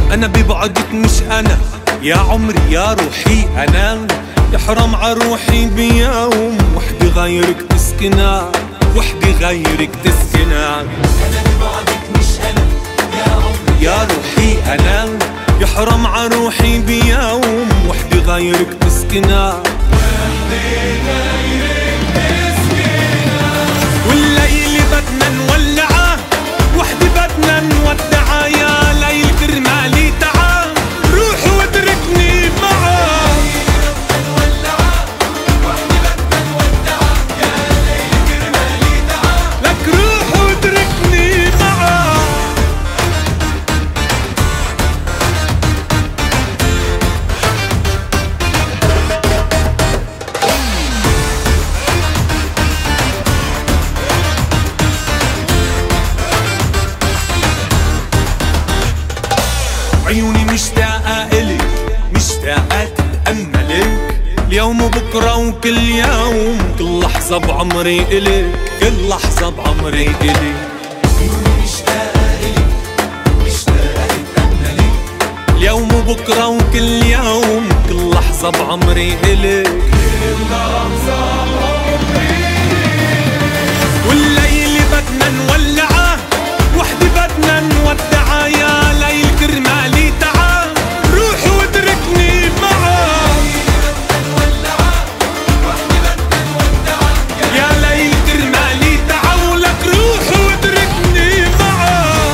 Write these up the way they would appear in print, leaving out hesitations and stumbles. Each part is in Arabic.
أنا ببعدك مش أنا يا عمري يا روحي أنا، يحرم عروحي بيوم وحدي غيرك تسكنها، وحدي غيرك تسكنها. أنا ببعدك مش أنا يا عمري يا روحي أنا، يحرم عروحي بيوم وحدي غيرك تسكنها، وحدي غيرك تسكنها. والليل بدنا نولعه وحدي بدنا نودعه، يا ليل كرمالي تعا روح واتركني معاه. وحدي بدنا نودعه يا ليل كرمالي تعا، لك روح واتركني معاه. عيوني مشتاقة إلك، مشتاقة تتأملك اليوم وبكرة وكل يوم، كل لحظة بعمري إلك، كل لحظة بعمري إلك. عيوني مشتاقة إلك، مشتاقة تتأملك اليوم وبكرة وكل يوم، كل لحظة بعمري إلك، كل لحظة بعمري. والليل بدنا نولعه وحدي بدنا نودعه، يا ليل كرمالي تعا روح واتركني معاه. يا ليل كرمالي تعا ولك روح واتركني معاه.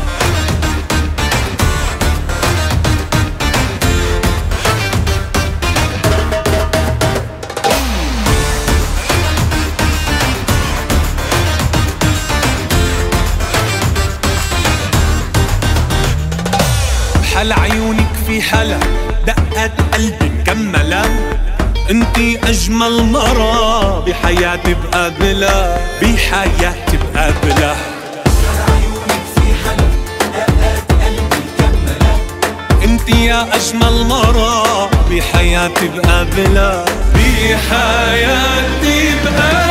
بحل عيونك في حلا دقات قلبي مكملة، انتي اجمل مرة بحياتي بقابلها، بحياتي بقابلها. عيونك في حلا دقات قلبي مكملة، انتي يا اجمل مرة بحياتي بقابلها، بحياتي بقابلها.